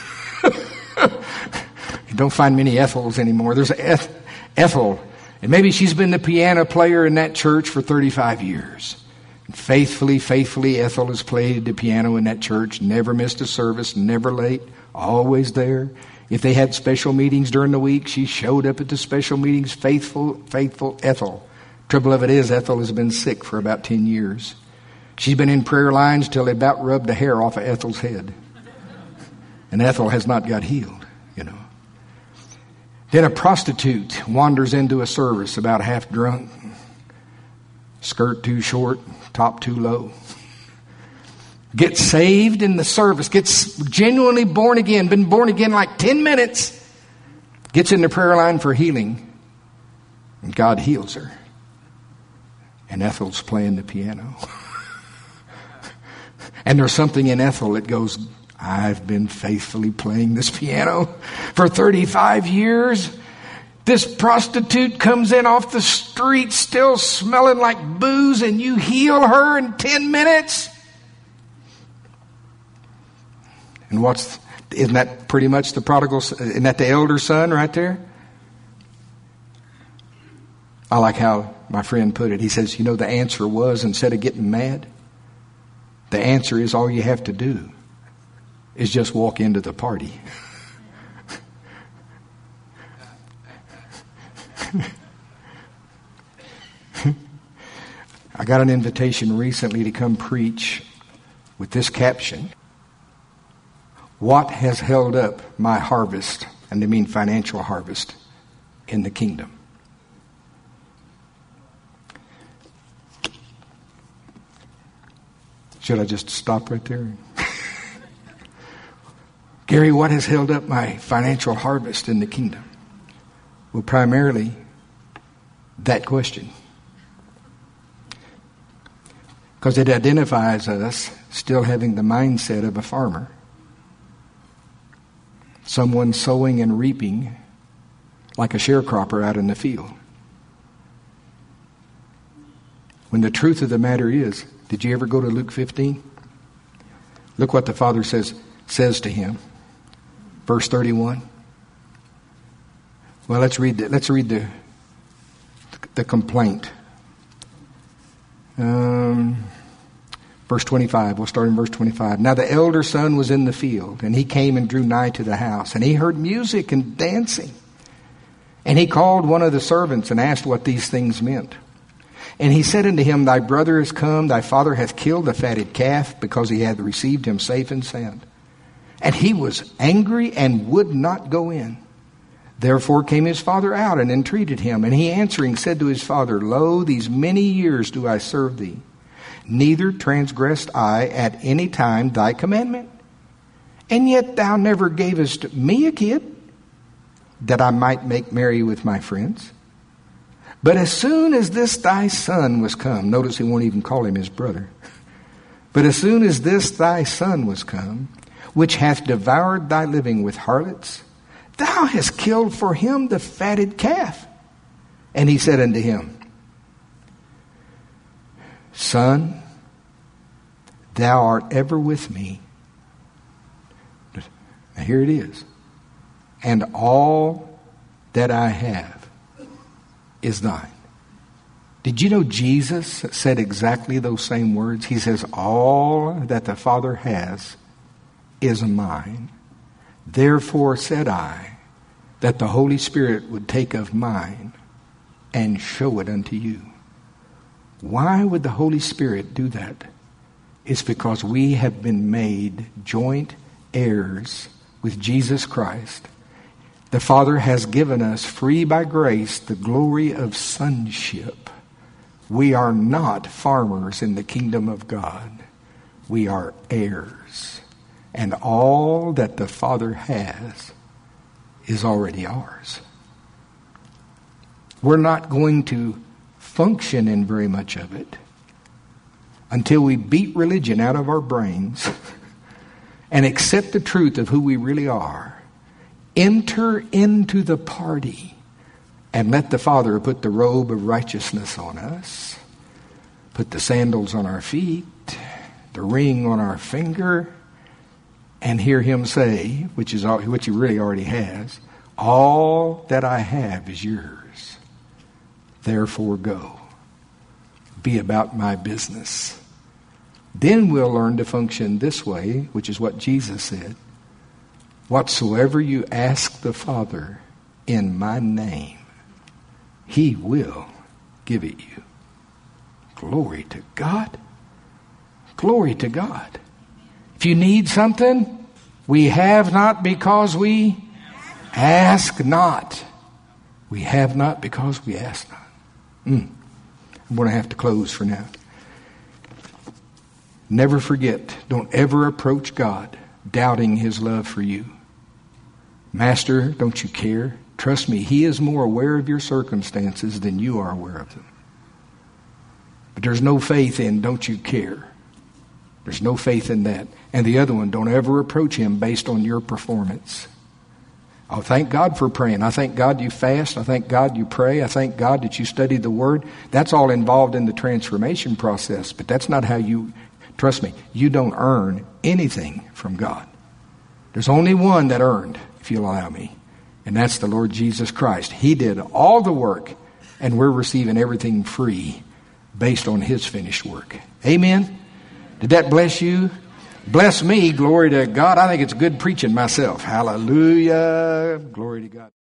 [SPEAKER 1] You don't find many Ethels anymore. There's Eth- Ethel. And maybe she's been the piano player in that church for thirty-five years. And faithfully, faithfully, Ethel has played the piano in that church. Never missed a service, never late, always there. If they had special meetings during the week, she showed up at the special meetings. Faithful, faithful Ethel. Trouble of it is, Ethel has been sick for about ten years. She's been in prayer lines till they about rubbed the hair off of Ethel's head. And Ethel has not got healed, you know. Then a prostitute wanders into a service about half drunk. Skirt too short, top too low. Gets saved in the service. Gets genuinely born again. Been born again like ten minutes. Gets in the prayer line for healing. And God heals her. And Ethel's playing the piano. And there's something in Ethel that goes, I've been faithfully playing this piano for thirty-five years. This prostitute comes in off the street still smelling like booze and you heal her in ten minutes? And what's, isn't that pretty much the prodigal, isn't that the elder son right there? I like how my friend put it. He says, you know, the answer was, instead of getting mad, the answer is all you have to do is just walk into the party. I got an invitation recently to come preach with this caption: what has held up my harvest, and they mean financial harvest, in the kingdom? Should I just stop right there? Gary, what has held up my financial harvest in the kingdom? Well, primarily that question. Because it identifies us still having the mindset of a farmer. Someone sowing and reaping like a sharecropper out in the field. When the truth of the matter is, did you ever go to Luke fifteen? Look what the Father says says to him. Verse thirty-one. Well, let's read the, let's read the the complaint. Um, Verse twenty-five, we'll start in verse twenty-five. Now the elder son was in the field, and he came and drew nigh to the house, and he heard music and dancing. And he called one of the servants and asked what these things meant. And he said unto him, Thy brother is come, thy father hath killed the fatted calf, because he hath received him safe and sound. And he was angry and would not go in. Therefore came his father out and entreated him. And he answering said to his father, Lo, these many years do I serve thee. Neither transgressed I at any time thy commandment. And yet thou never gavest me a kid, that I might make merry with my friends. But as soon as this thy son was come, notice he won't even call him his brother. But as soon as this thy son was come, which hath devoured thy living with harlots, thou hast killed for him the fatted calf. And he said unto him, Son, thou art ever with me. Now here it is. And all that I have is thine. Did you know Jesus said exactly those same words? He says, all that the Father has is mine. Therefore said I, that the Holy Spirit would take of mine and show it unto you. Why would the Holy Spirit do that? It's because we have been made joint heirs with Jesus Christ. The Father has given us free by grace the glory of sonship. We are not farmers in the kingdom of God. We are heirs. And all that the Father has is already ours. We're not going to function in very much of it until we beat religion out of our brains and accept the truth of who we really are. Enter into the party and let the Father put the robe of righteousness on us, put the sandals on our feet, the ring on our finger, and hear him say, which is all, which he really already has, all that I have is yours. Therefore go. Be about my business. Then we'll learn to function this way, which is what Jesus said. Whatsoever you ask the Father in my name, he will give it you. Glory to God. Glory to God. If you need something, we have not because we ask not. We have not because we ask not. Mm. I'm going to have to close for now. Never forget, don't ever approach God doubting his love for you. Master, don't you care? Trust me, he is more aware of your circumstances than you are aware of them. But there's no faith in don't you care. There's no faith in that. And the other one, don't ever approach him based on your performance. Oh, thank God for praying. I thank God you fast. I thank God you pray. I thank God that you study the Word. That's all involved in the transformation process. But that's not how you, trust me, you don't earn anything from God. There's only one that earned, if you'll allow me. And that's the Lord Jesus Christ. He did all the work, and we're receiving everything free based on his finished work. Amen? Did that bless you? Bless me. Glory to God. I think it's good preaching myself. Hallelujah. Glory to God.